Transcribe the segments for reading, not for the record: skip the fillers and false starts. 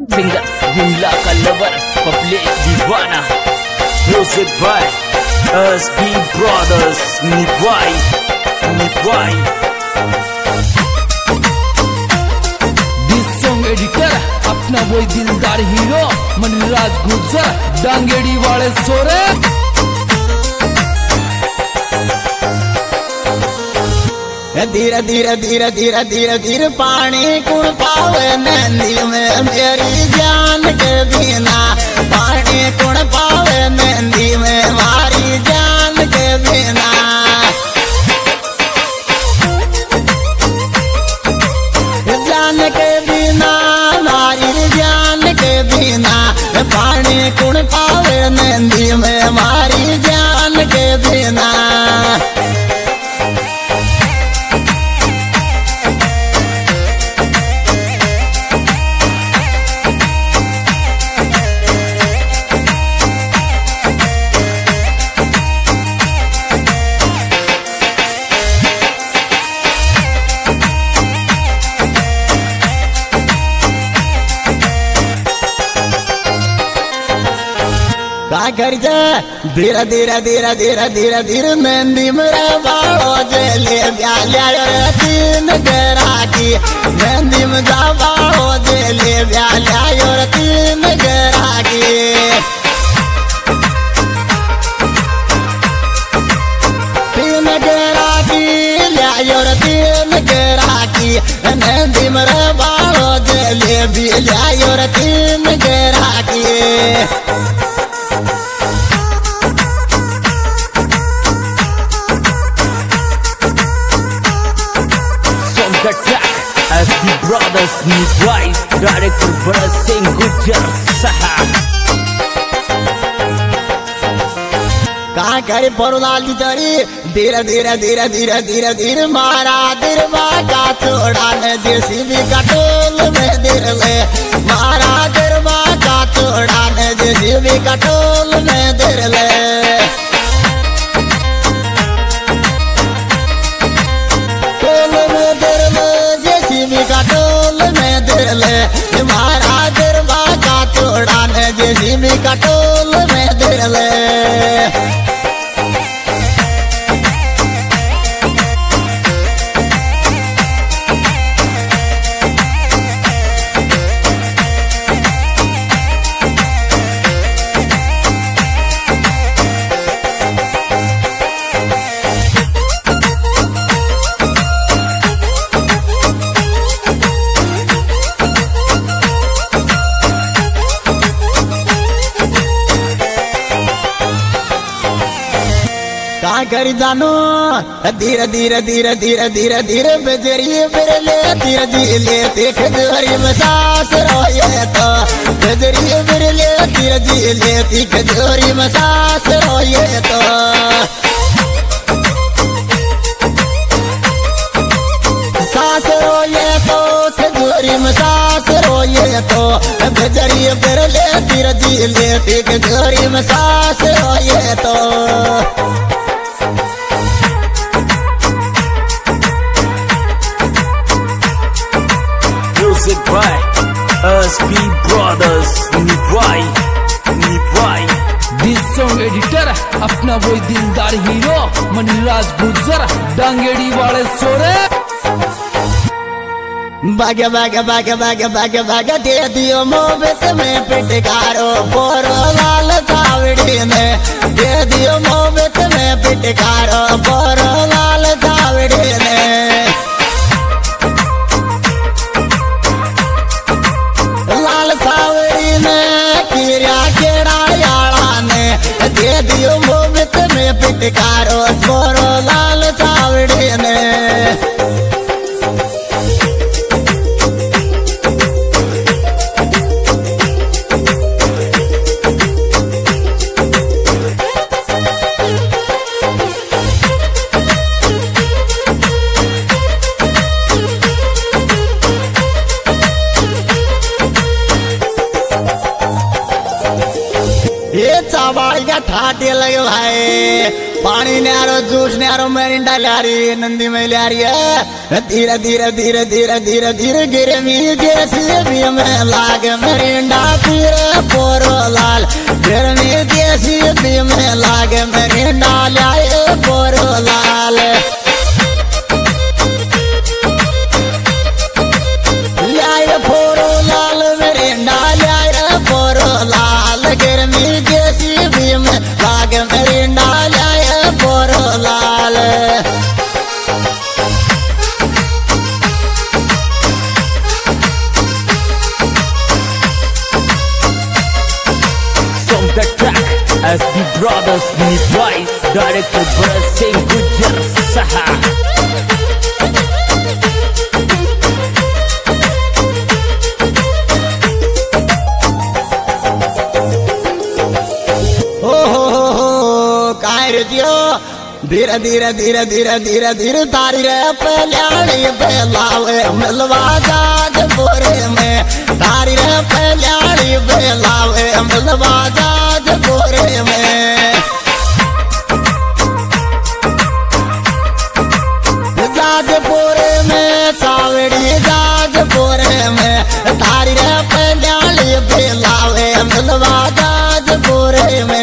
Singer जुमला का lover public दीवाना music by SP brothers Niwai this song editor अपना वही दिलदार हीरो मनीराज गुर्जर डांगेड़ी वाले सोरे धीरे धीरे धीरे धीरे धीरे धीरे पानी कुण पावे मेहंदी में मेरी जान के बिना पानी कुण पावे मेहंदी में हमारी जान के बिना जान के बिना हमारी जान के बिना पानी कुण पावे मेहंदी में हमारी जान के बिना का कर धीरे धीरे धीरे धीरे धीरे धीरे मेहंदी मेरे बाड़ो जेले ब्याल्या तीन गेरा की मेहंदी में जा बाड़ो जेले ब्याल्या तीन गेरा की तीन गेरा की लिया तीन गेरा की मेहंदी मेरे बाड़ो जेले ब्याल्या तीन गेरा की SP brothers Niwai director Bharat Singh Gurjar Sahab कहाँ करे परुलाल तरी धीरे धीरे धीरे धीरे धीरे धीरे मारा दिरवा का चोड़ा ने देसी भी कटोल में दिर ले मारा दिरवा का चोड़ा ने देसी भी कटोल में दिर ले कटोल में दिर ले मारा दिरवा का चोड़ा ने देसी भी कटोल में दिर ले कर जानो धीरे धीरे धीरे धीरे धीरे धीरे बेजरिए बिरले धीरे धीरे देख जोरी में सास रोये तो बेजरिए बिरले धीरे धीरे देख जोरी में सास रोये तो सास रोये तो जोरी में सास रोये तो बेजरिए बिरले धीरे धीरे देख जोरी में सास रोये तो music by SP brothers Niwai this song editor अपना वही दिलदार हीरो मनीराज गुर्जर डांगेड़ी वाले सोरे बागे बागे बागे बागे बागे बागे दे दियो मोहब्बत में पिटकारो बोरो लाल चावड़ी में दे दियो मोहब्बत में पिटकारो बोरो लाल चावड़ी में लाल चावड़ी में कीड़ा केड़ा याड़ा ने दे दियो मोहब्बत में पिटकारो बोरो लाल चावड़ी में ये चावल का ठाटे लगे भाई पानी न्यारो जूस न्यारो मेरिंडा ला रही नंदी में ला रही है धीरे धीरे धीरे धीरे धीरे धीरे गिरमी जैसी भी में लाग मेरिंडा पीरे पोरो लाल गिरमी जैसी भी में लाग मेरिंडा लाए पोरो लाल लाए पोरो लाल मेरिंडा लाए पोरो लाल गिरमी जैसी भी में लाग मेरिंडा लाए पोरो लाल The track as the brothers need twice, directed by Singh Gujar Saha. काय रे दियो धीरे धीरे धीरे धीरे धीरे धीरे तारी रे पल्याणी पे लावे मिलवा जाज बोरे में तारी रे पल्याणी पे लावे मिलवा जाज बोरे में जाज बोरे में सावड़ी जाज बोरे में तारी रे पल्याणी पे लावे मिलवा जाज बोरे में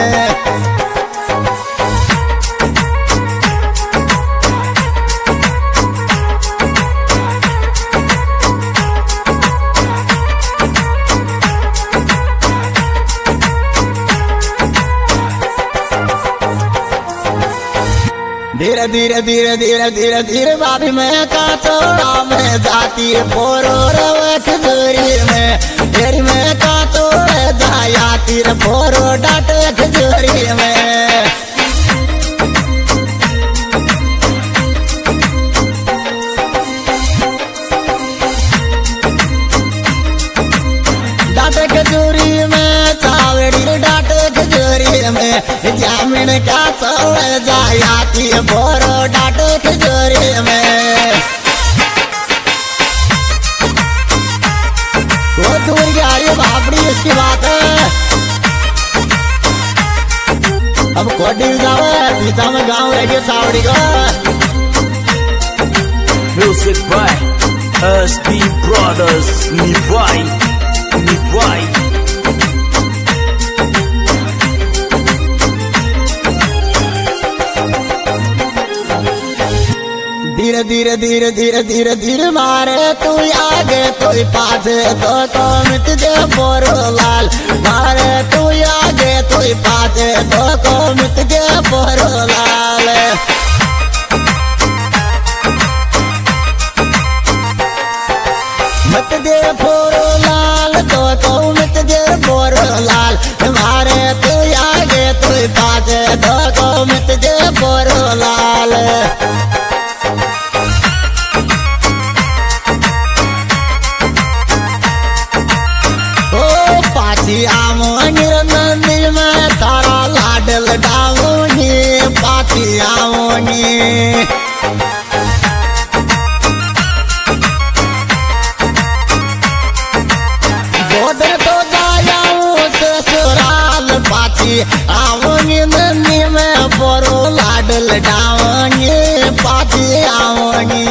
धीरे धीरे धीरे धीरे धीरे धीरे बाबी में कातोड़ा में जाती पोरो रवे खजूरी में तेरी में कातोड़ा जाती रे पोरो डाटे खजूरी में डाटे खजूरी में चावड़ी डाटे खजूरी में जामिन का तोड़ जाती बोरो डाटे खजूरी में वो दूर की आ रही है भापड़ी इसकी बात है अब कोडी जाओ पीछा में गाँव रह गया सावड़ी का Music by SB Brothers Nivai. धीरे धीरे धीरे धीरे धीरे धीरे मारे तू आगे कोई पाछे तो मिट जे बोरो लाल मारे तू आगे कोई पाछे तो मिट जे बोरो लाल मिट जे बोरो लाल तो मिट जे बोरो लाल मारे तू आगे कोई पाछे तो मिट जे बोरो लाल आऊंगी नंदी में तारा लाडल डाऊंगी पाती आऊंगी गोदर तो जाऊं ससुराल पाती आऊंगी नंदी में बोरो लाडल डाऊंगी पाती आऊंगी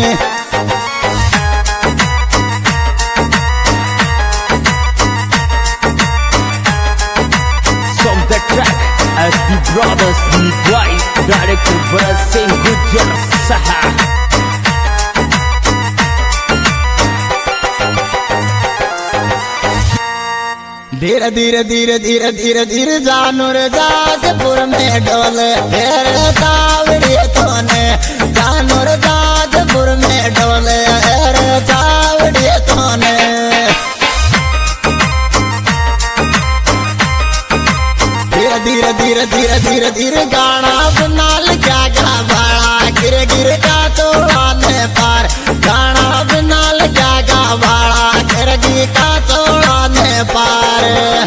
As the brothers need twice, directed by Singh Gujar Saha. धीरे धीरे धीरे धीरे धीरे धीरे जानूर जाजपुर में डोले तेरे तावड़ी तोने जानूर जाजपुर में डोले तेरे तावड़ी तोने धीरे धीरे धीरे धीरे धीरे गाना बनाल क्या गा बाड़ा गिर गिर का तो आने पार गाना बनाल क्या गा बाड़ा गिर गिर का तो आने पार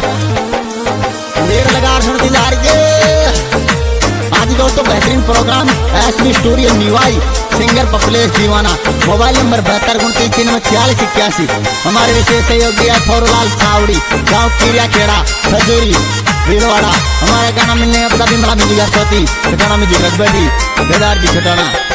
देर लगा सुनती जा रही है आज दोस्तों बेहतरीन programme SB studio Niwai singer Paplesh Deewana mobile number 72 हमारे विशेष सहयोगी है थोरलाल चावड़ी गाँव किरिया खेड़ा खजूरी भीलवाड़ा। हमारे गाना मिलने का पता भी मिला म्यूजिक यार सोती, गाना म्यूजिक रजबेटी बेदार की छटाना।